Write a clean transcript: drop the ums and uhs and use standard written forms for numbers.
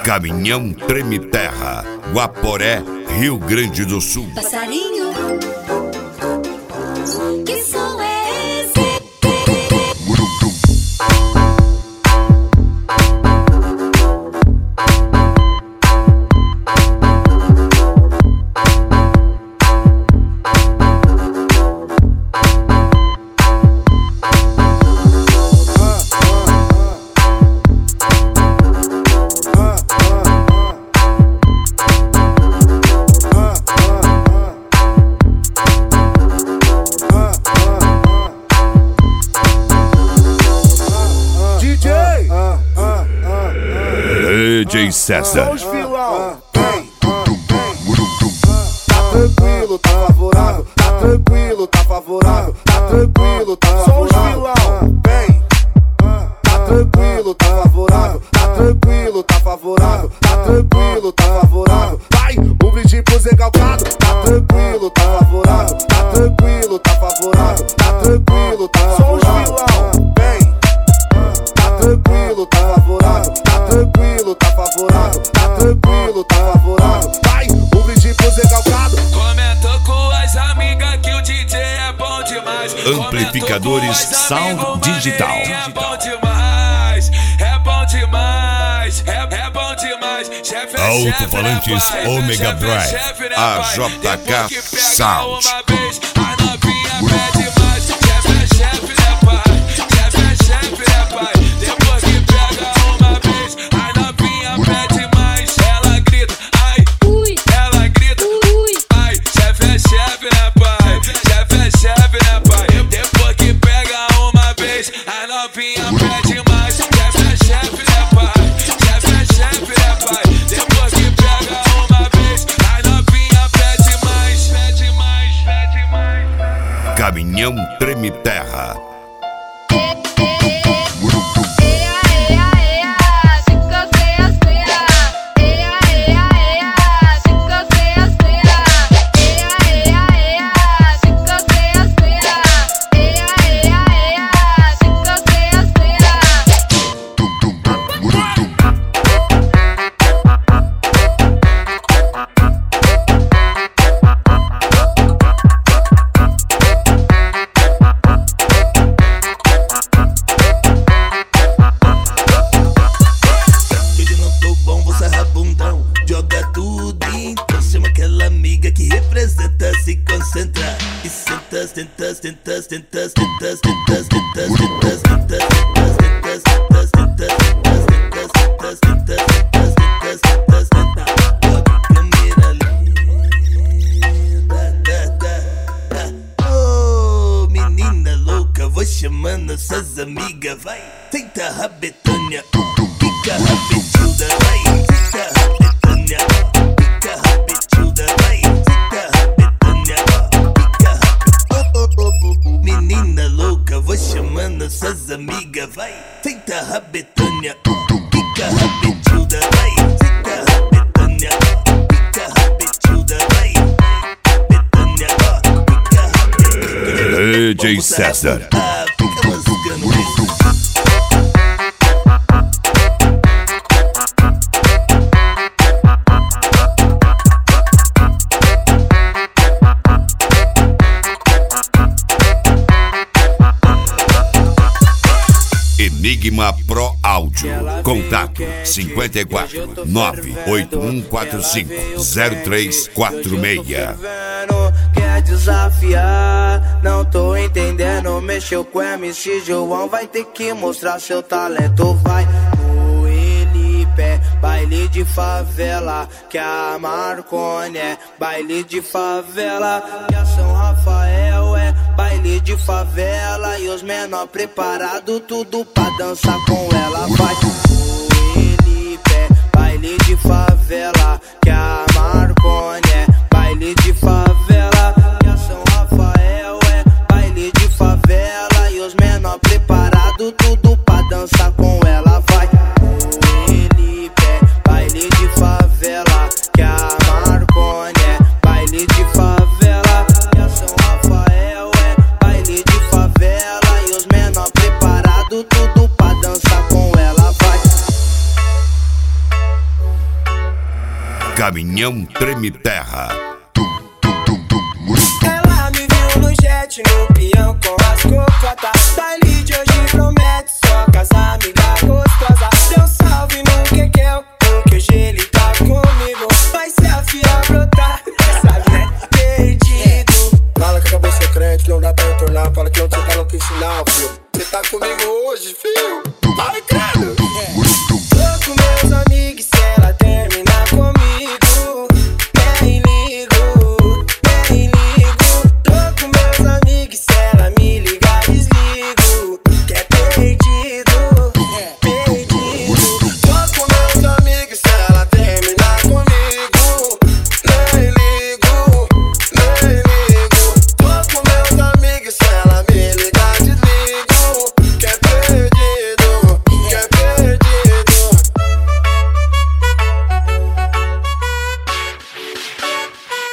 Caminhão Treme Terra, Guaporé, Rio Grande do Sul. Passarinho, que som é esse? DJ César. Só os vilão. Tá tranquilo, tá favorável. Tá tranquilo, tá favorável. Tá tranquilo, tá favorável. Só os vilão. Tá tranquilo, tá favorável. Tá tranquilo, tá favorável. Tá tranquilo, tá favorável. Vai, um brinde pro Zé Calcado. Tá tranquilo, tá favorável. Tá tranquilo, tá favorável. Tá tranquilo, tá favorável. Só os vilão. Tá tranquilo, tá favorável. Tá tranquilo, tá favorável. Tá tranquilo, tá favorável. Vai, um brinde pro Zé Calcado. Comentou com as amigas que o DJ é bom demais. Amplificadores Sound Digital. É bom demais, é bom demais, é bom demais. Chefe é Alto-falantes chefe, Omega Drive, chefe, né, a pai? JK Depois que pega Sound. uma vez, a novinha pede mais. Chefe, né, pai? Chefe, né, pai? Depois que pega uma vez, a novinha pede mais. Ela grita, ai, ela grita, ai. Chefe, né, pai? Chefe, né, pai? Depois que pega uma vez, a novinha pede mais. Chefe, né, pai? Chefe, né, pai? Depois que pega uma vez, a novinha pede mais, pede mais, pede mais. Caminhão Treme Terra. Se concentra e sentas, tentas, tentas, tentas, tentas, tentas, tentas, tentas, tentas, tentas, tentas, tentas, tentas, tentas, tentas, tentas, tentas, tentas, câmera linda. Oh, menina louca, vou chamando suas amigas, vai. Senta a rabetânia, fica rabetilda, vai. Senta a rabetânia, fica rabetilda, vai. Menina louca, vou chamando suas amigas, vai. Senta a rabetânia, fica rabetilda, vai. Senta a rabetânia, fica rabetilda, vai. Rabetânia, fica rabetilda. DJ César. Fica mascando isso. Enigma Pro Áudio. Contato 54 98145 0346. Quer desafiar? Não tô entendendo. Mexeu com MC João, vai ter que mostrar seu talento. Vai no Elipé, baile de favela. Que a Marconi é baile de favela. Que a São Rafael é baile de favela. E os menor preparado, tudo pra dançar com ela. Vai no Elipé, baile de favela. Que a Marconi é baile de favela. Que a São Rafael é baile de favela. E os menor preparado, tudo pra dançar com ela. Vai no Elipé, baile de favela. Que a Marconi é baile de favela. Que a São Rafael é baile de favela. E os menor preparado, tudo pra dançar com ela. Vai. Caminhão Treme Terra. Ela me viu no jet, no peão com as cocotas. Baile de hoje promete só casa amiga gostosa. Deu salve no Kekel, porque hoje ele tá comigo. Vai se afiar, brotar, sabe, né? Perdido. Fala que acabou seu crédito, não dá pra retornar. Fala que ontem você tá no que sinal, filho. Você tá comigo hoje, filho? Vai, credo!